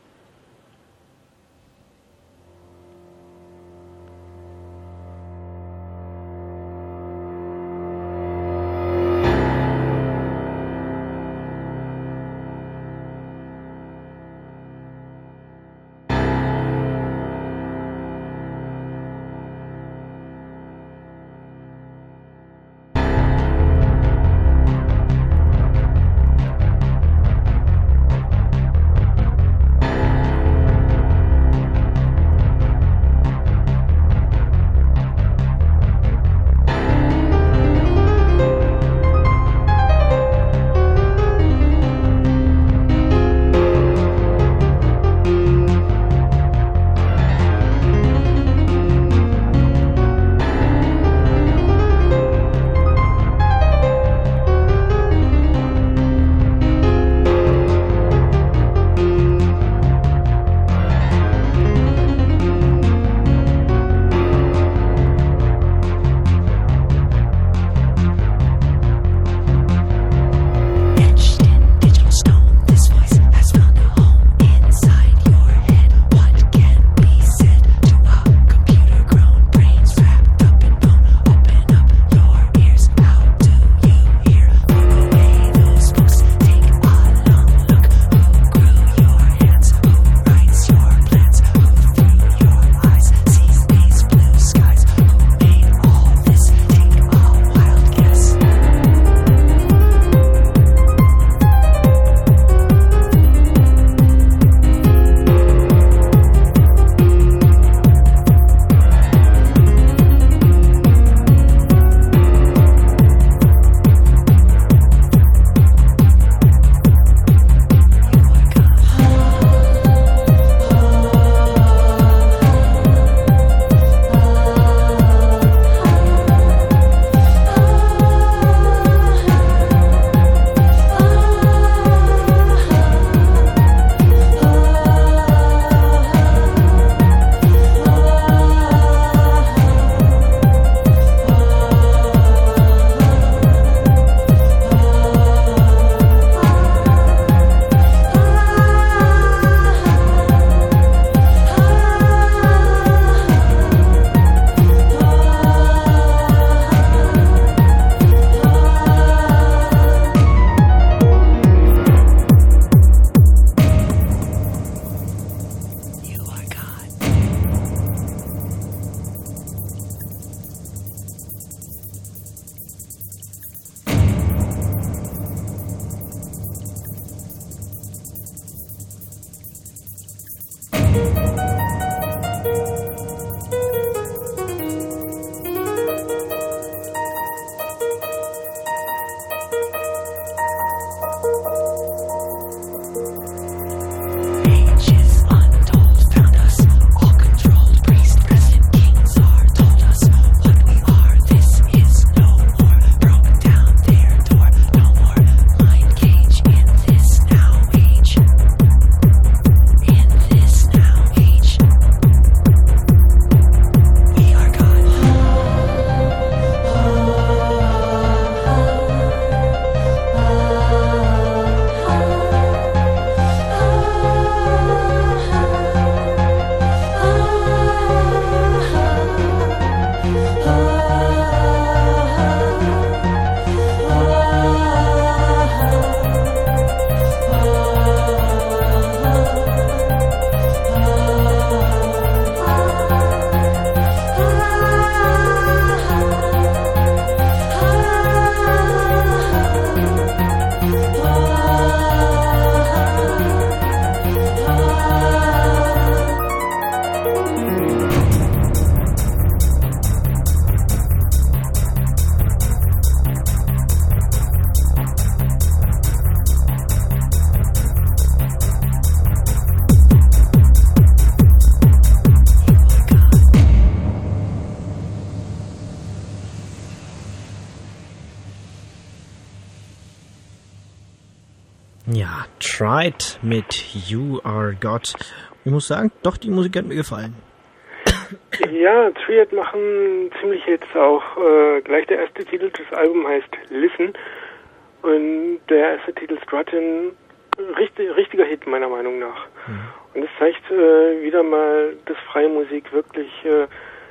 Ja, Tried mit You Are God. Ich muss sagen, doch, die Musik hat mir gefallen. Ja, Triad machen ziemlich Hits auch. Äh, gleich der erste Titel des Albums heißt Listen und der erste Titel Struttin, richtig, richtiger Hit meiner Meinung nach. Mhm. Und es zeigt äh, wieder mal, dass freie Musik wirklich äh,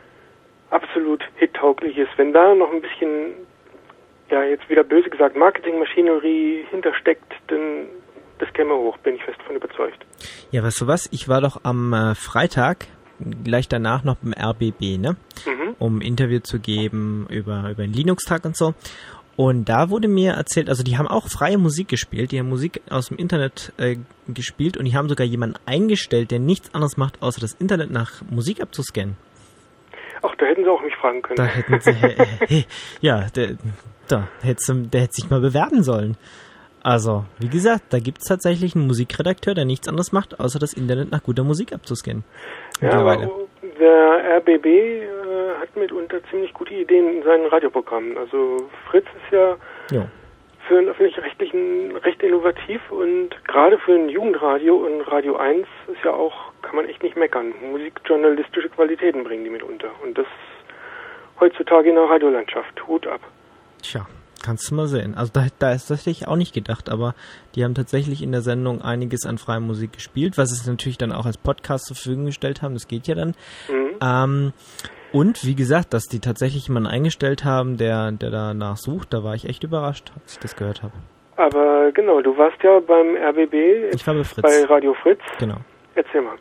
absolut hittauglich ist. Wenn da noch ein bisschen, ja jetzt wieder böse gesagt, Marketingmaschinerie hintersteckt, dann das käme hoch, bin ich fest davon überzeugt. Ja, weißt du was? Ich war doch am äh, Freitag gleich danach noch beim R B B, ne? Mhm. Um ein Interview zu geben über, über den Linux-Tag und so. Und da wurde mir erzählt, also die haben auch freie Musik gespielt, die haben Musik aus dem Internet äh, gespielt und die haben sogar jemanden eingestellt, der nichts anderes macht, außer das Internet nach Musik abzuscannen. Ach, da hätten sie auch mich fragen können. Da hätten sie, äh, äh, ja, der, da hätte, der hätte sich mal bewerben sollen. Also, wie gesagt, da gibt es tatsächlich einen Musikredakteur, der nichts anderes macht, außer das Internet nach guter Musik abzuscannen. Ja, aber der R B B äh, hat mitunter ziemlich gute Ideen in seinen Radioprogrammen. Also Fritz ist ja, ja. für einen öffentlich-rechtlichen recht innovativ und gerade für ein Jugendradio und Radio eins ist ja auch, kann man echt nicht meckern. Musikjournalistische Qualitäten bringen die mitunter. Und das heutzutage in der Radiolandschaft. Hut ab. Tja. Kannst du mal sehen. Also da, da ist das hätte ich auch nicht gedacht, aber die haben tatsächlich in der Sendung einiges an freier Musik gespielt, was es natürlich dann auch als Podcast zur Verfügung gestellt haben, das geht ja dann. Mhm. Ähm, und wie gesagt, dass die tatsächlich jemanden eingestellt haben, der, der danach sucht, da war ich echt überrascht, als ich das gehört habe. Aber genau, du warst ja beim R B B, ich war bei Fritz. Bei Radio Fritz. Genau. Erzähl mal.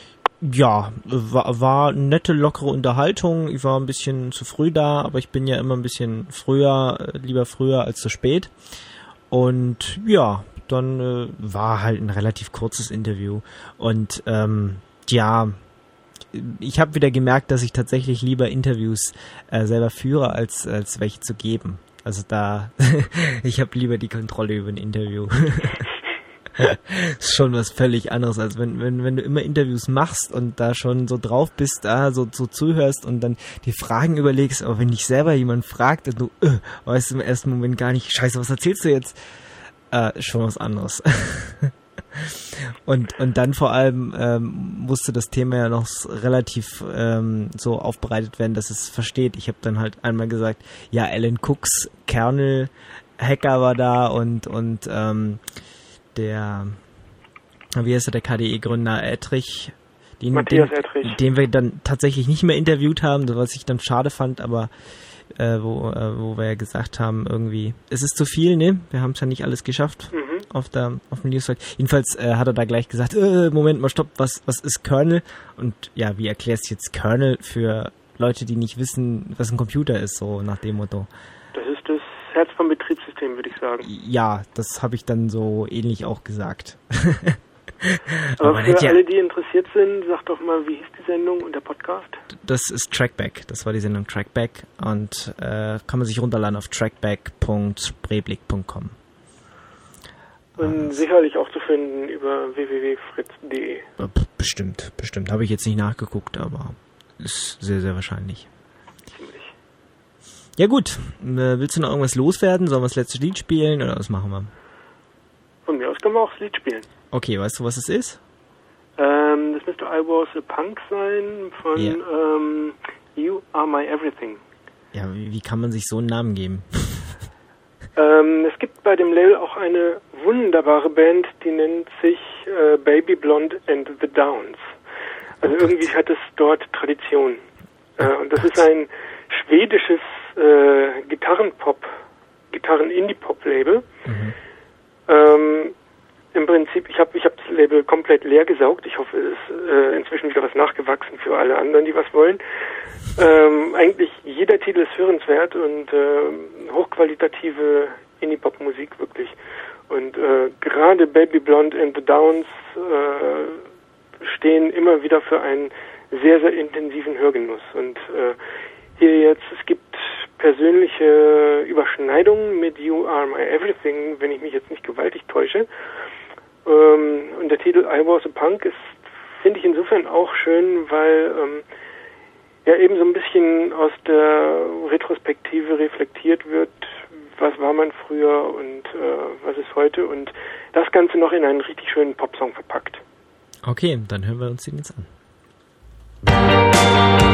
Ja, war, war nette, lockere Unterhaltung. Ich war ein bisschen zu früh da, aber ich bin ja immer ein bisschen früher, lieber früher als zu spät. Und ja, dann äh, war halt ein relativ kurzes Interview. Und ähm, ja, ich habe wieder gemerkt, dass ich tatsächlich lieber Interviews äh, selber führe, als, als welche zu geben. Also da, ich habe lieber die Kontrolle über ein Interview. Ist schon was völlig anderes, als wenn, wenn, wenn du immer Interviews machst und da schon so drauf bist, da so, so zuhörst und dann die Fragen überlegst, aber wenn dich selber jemand fragt und du äh, weißt im ersten Moment gar nicht, scheiße, was erzählst du jetzt? Äh, schon was anderes. und, und dann vor allem ähm, musste das Thema ja noch relativ ähm, so aufbereitet werden, dass es versteht. Ich habe dann halt einmal gesagt, ja, Alan Cooks Kernel Hacker war da und, und ähm, der, wie heißt er, der K D E-Gründer Ettrich, den, Matthias den, Ettrich, den wir dann tatsächlich nicht mehr interviewt haben, was ich dann schade fand, aber äh, wo, äh, wo wir ja gesagt haben, irgendwie, es ist zu viel, ne? Wir haben es ja nicht alles geschafft mhm. auf der auf dem Newsfeed. Jedenfalls äh, hat er da gleich gesagt, äh, Moment mal, stopp, was was ist Kernel? Und ja, wie erklärst du jetzt Kernel für Leute, die nicht wissen, was ein Computer ist, so nach dem Motto? Das ist das Herz vom Betriebssystem, würde ich sagen. Ja, das habe ich dann so ähnlich auch gesagt. Aber, Aber für ja, alle, die interessiert sind, sag doch mal, wie hieß die Sendung und der Podcast? Das ist Trackback, das war die Sendung Trackback und äh, kann man sich runterladen auf trackback punkt spreeblick punkt com. Und äh, sicherlich auch zu finden über w w w punkt fritz punkt d e. Bestimmt, bestimmt. Habe ich jetzt nicht nachgeguckt, aber ist sehr, sehr wahrscheinlich. Ja gut, willst du noch irgendwas loswerden? Sollen wir das letzte Lied spielen oder was machen wir? Von mir aus können wir auch das Lied spielen. Okay, weißt du, was es ist? Ähm, das müsste I Was a Punk sein von yeah. ähm, You Are My Everything. Ja, wie, wie kann man sich so einen Namen geben? ähm, es gibt bei dem Label auch eine wunderbare Band, die nennt sich äh, Baby Blonde and the Downs. Also oh irgendwie hat es dort Tradition. Äh, und das ist ein schwedisches äh, Gitarrenpop, Gitarren-Indie-Pop-Label. Mhm. Ähm, Im Prinzip, ich habe ich hab das Label komplett leer gesaugt. Ich hoffe, es ist äh, inzwischen wieder was nachgewachsen für alle anderen, die was wollen. Ähm, eigentlich jeder Titel ist hörenswert und äh, hochqualitative Indie-Pop-Musik wirklich. Und äh, gerade Baby Blonde and the Downs äh, stehen immer wieder für einen sehr, sehr intensiven Hörgenuss. Und äh, hier jetzt, es gibt persönliche Überschneidungen mit You Are My Everything, wenn ich mich jetzt nicht gewaltig täusche. Ähm, und der Titel I Was a Punk ist, finde ich insofern auch schön, weil ähm, ja eben so ein bisschen aus der Retrospektive reflektiert wird, was war man früher und äh, was ist heute und das Ganze noch in einen richtig schönen Popsong verpackt. Okay, dann hören wir uns den jetzt an.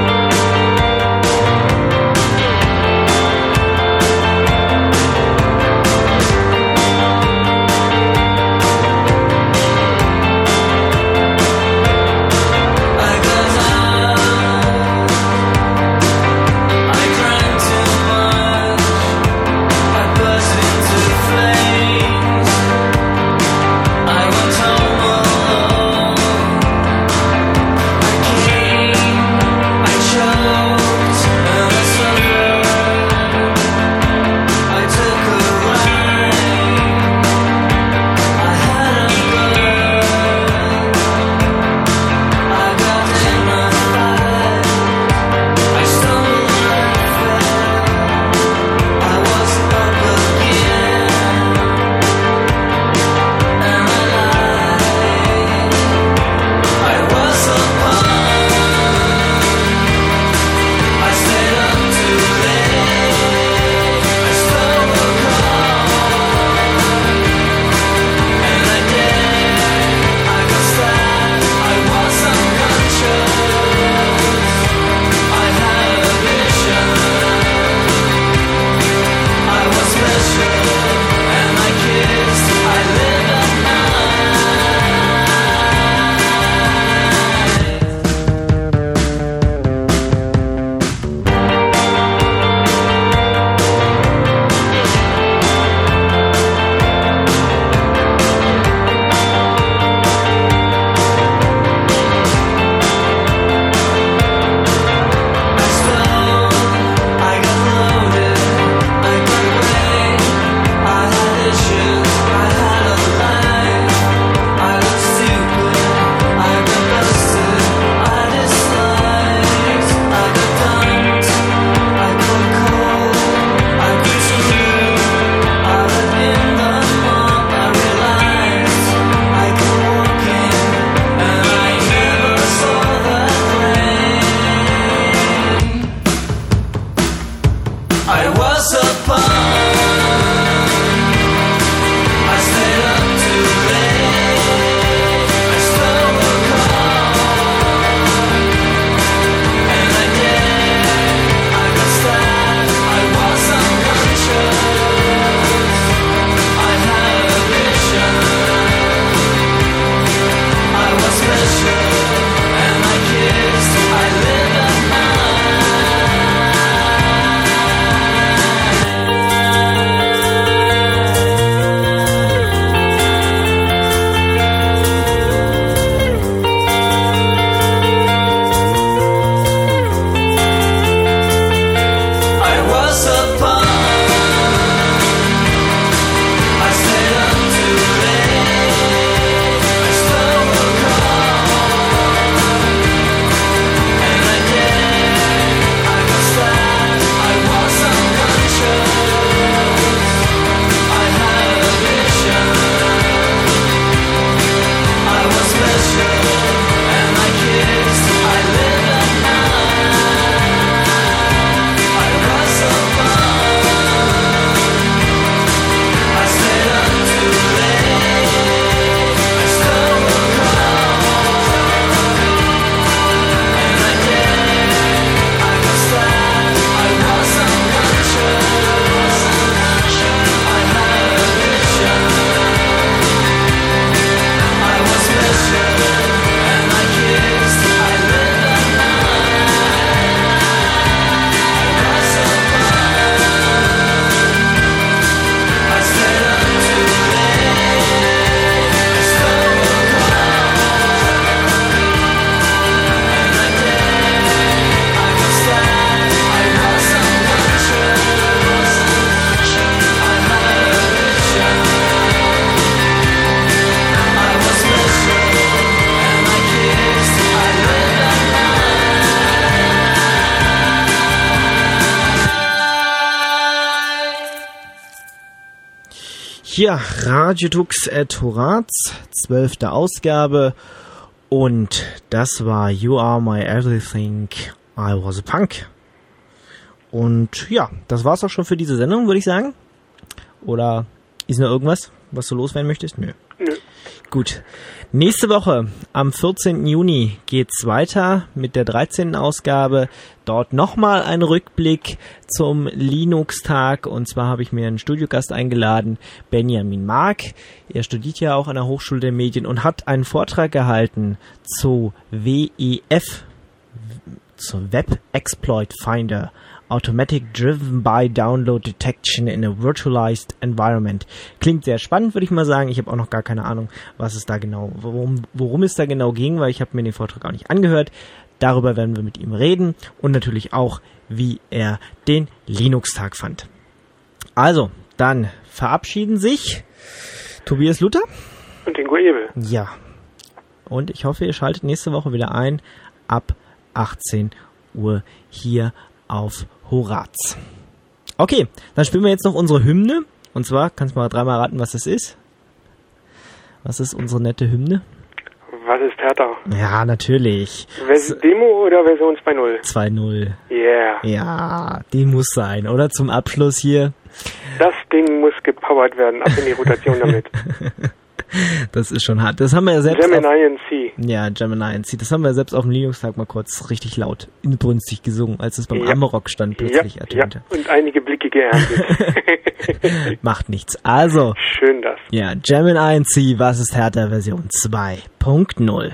Ja, Radio Tux at Horaz, zwölfte Ausgabe. Und das war You Are My Everything, I Was a Punk. Und ja, das war's auch schon für diese Sendung, würde ich sagen. Oder ist noch irgendwas, was du loswerden möchtest? Nö. Nö. Gut. Nächste Woche, am vierzehnten Juni, geht's weiter mit der dreizehnten Ausgabe. Dort nochmal ein Rückblick zum Linux-Tag. Und zwar habe ich mir einen Studiogast eingeladen, Benjamin Mark. Er studiert ja auch an der Hochschule der Medien und hat einen Vortrag gehalten zu W E F, zu Web Exploit Finder. Automatic Driven by Download Detection in a Virtualized Environment. Klingt sehr spannend, würde ich mal sagen. Ich habe auch noch gar keine Ahnung, was es da genau, worum, worum es da genau ging, weil ich habe mir den Vortrag auch nicht angehört. Darüber werden wir mit ihm reden und natürlich auch, wie er den Linux-Tag fand. Also, dann verabschieden sich Tobias Luther und Ingo Ebel. Ja. Und ich hoffe, ihr schaltet nächste Woche wieder ein ab achtzehn Uhr hier auf Horaz. Okay, dann spielen wir jetzt noch unsere Hymne. Und zwar, kannst du mal dreimal raten, was das ist? Was ist unsere nette Hymne? Was ist Hertha? Ja, natürlich. Vers- Demo oder Version zwei Punkt null? zwei Punkt null. Yeah. Ja, die muss sein, oder? Zum Abschluss hier. Das Ding muss gepowert werden. Ab in die Rotation damit. Das ist schon hart. Das haben wir ja selbst. Gemini auf, N C. Ja, Gemini N C. Das haben wir selbst auf dem Linux-Tag mal kurz richtig laut, inbrünstig gesungen, als es beim Ja. Amarok stand, plötzlich ja, ertönte. Ja. Und einige Blicke geerntet. Macht nichts. Also. Schön das. Ja, Gemini N C, was ist Hertha Version zwei Punkt null.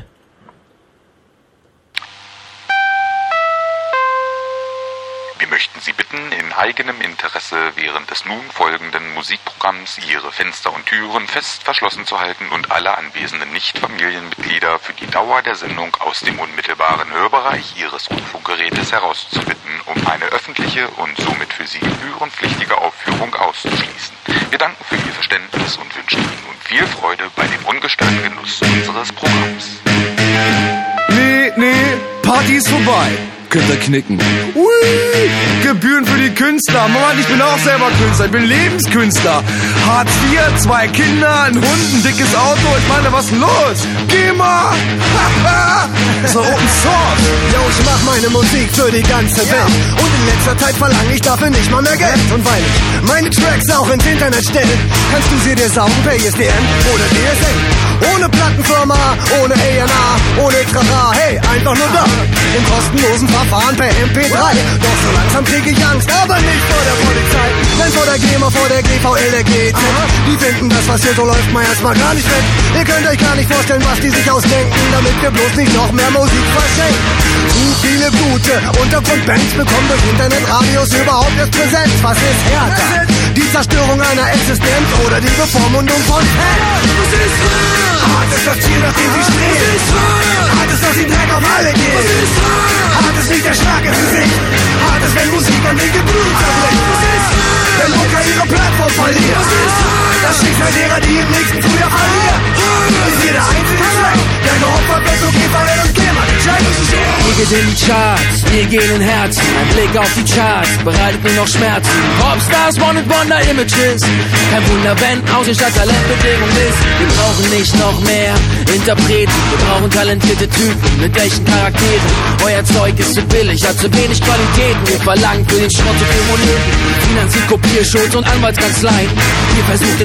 Wir möchten Sie bitten, in eigenem Interesse während des nun folgenden Musikprogramms Ihre Fenster und Türen fest verschlossen zu halten und alle anwesenden Nicht-Familienmitglieder für die Dauer der Sendung aus dem unmittelbaren Hörbereich Ihres Rundfunkgerätes herauszubitten, um eine öffentliche und somit für Sie gebührenpflichtige Aufführung auszuschließen. Wir danken für Ihr Verständnis und wünschen Ihnen nun viel Freude bei dem ungestörten Genuss unseres Programms. Nee, nee, Party ist vorbei. Könnt ihr knicken. Ui, Gebühren für die Künstler. Mann, ich bin auch selber Künstler. Ich bin Lebenskünstler. Hartz vier, zwei Kinder, ein Hund, ein dickes Auto. Ich meine, was ist denn los? Geh mal! So Open Source. Yo, ich mach meine Musik für die ganze Welt. Und in letzter Zeit verlange ich dafür nicht mal mehr Geld. Und weil ich meine Tracks auch ins Internet stelle, kannst du sie dir saugen per I S D N oder D S L. Ohne Plattenfirma, ohne A und R, ohne Trara, hey, einfach nur da. Im kostenlosen Verfahren per M P drei. Doch so langsam krieg ich Angst, aber nicht vor der Polizei. Denn vor der GEMA, vor der G V L, der G Z. Die finden das, was hier so läuft, mal erstmal gar nicht weg. Ihr könnt euch gar nicht vorstellen, was die sich ausdenken, damit wir bloß nicht noch mehr Musik verschenken. Zu viele gute Untergrundbands bekommen durch Internetradios überhaupt erst Präsenz. Was ist Hertha? Die Zerstörung einer Existenz oder die Bevormundung von Fans? Was ist wahr? Hart ist das Ziel, nach dem sie streben. Was ist wahr? Hart ist, dass sie Dreck auf alle gehen. Was ist wahr? Hart ist nicht der Schlag ins Gesicht. Hart ist, wenn Musik an linke Blut zerbricht. Was ist wahr? Wenn Mucker ihre Plattform verliert. Was ist wahr? Das Schicksal derer, die im nächsten Frühjahr verlieren. Ist jeder einzige Track, der geopfert wird, so G V L und GEMA. Wir gehen in die Charts, wir gehen in Herzen. Ein Blick auf die Charts bereitet nur noch Schmerzen. Popstars, One-and-Wonder-Images. Kein Wunder, wenn Außenstadt Talentbedingung ist. Wir brauchen nicht noch mehr Interpreten. Wir brauchen talentierte Typen mit echten Charakteren. Euer Zeug ist zu billig, hat zu wenig Qualitäten. Wir verlangen für den Schrott zu viel Moneten. Finanziert Kopierschutz und Anwaltskanzleien. Wir versuchen